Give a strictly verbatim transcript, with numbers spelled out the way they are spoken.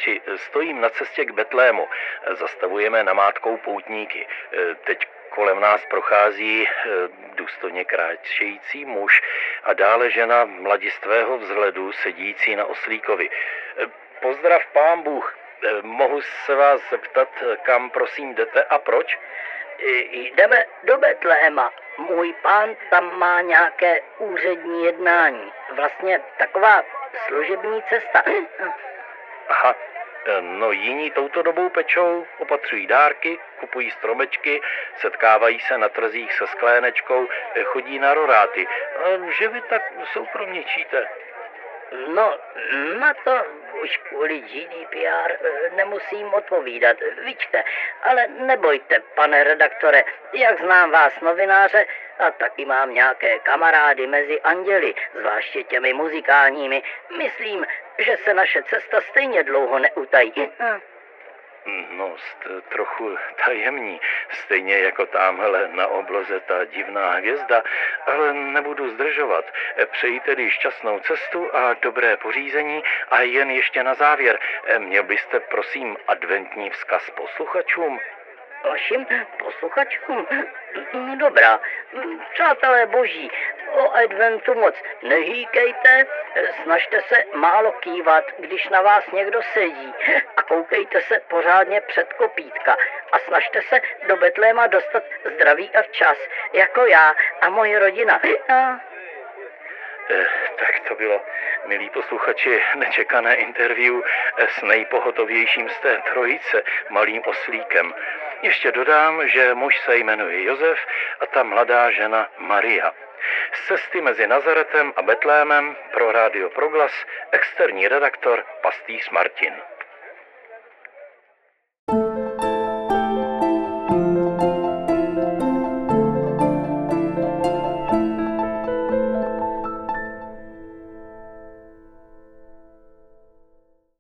posluchači, stojím na cestě k Betlému. Zastavujeme namátkou poutníky. Teď kolem nás prochází důstojně kráčející muž a dále žena mladistvého vzhledu sedící na oslíkovi. Pozdrav, pán Bůh. Mohu se vás zeptat, kam prosím jdete a proč? Jdeme do Betléma. Můj pán tam má nějaké úřední jednání. Vlastně taková služební cesta. Aha, no jiní touto dobou pečou, opatřují dárky, kupují stromečky, setkávají se na trzích se sklénečkou, chodí na roráty. A že vy tak soukromničíte? No, na to už kvůli G D P R nemusím odpovídat, vidíte. Ale nebojte, pane redaktore, jak znám vás novináře, a taky mám nějaké kamarády mezi anděli, zvláště těmi muzikálními, myslím, že se naše cesta stejně dlouho neutají. No, jste trochu tajemní, stejně jako tamhle na obloze ta divná hvězda, ale nebudu zdržovat. Přeji tedy šťastnou cestu a dobré pořízení a jen ještě na závěr, měl byste prosím adventní vzkaz posluchačům? Vašim posluchačům? No dobrá, přátelé boží, o adventu moc nehýkejte, snažte se málo kývat, když na vás někdo sedí a koukejte se pořádně před kopítka a snažte se do Betléma dostat zdraví a včas, jako já a moje rodina. A... Eh, tak to bylo, milí posluchači, nečekané interview s nejpohotovějším z té trojice, malým oslíkem. Ještě dodám, že muž se jmenuje Josef a ta mladá žena Maria. Z cesty mezi Nazaretem a Betlémem pro Rádio Proglas externí redaktor Pastýř Martin.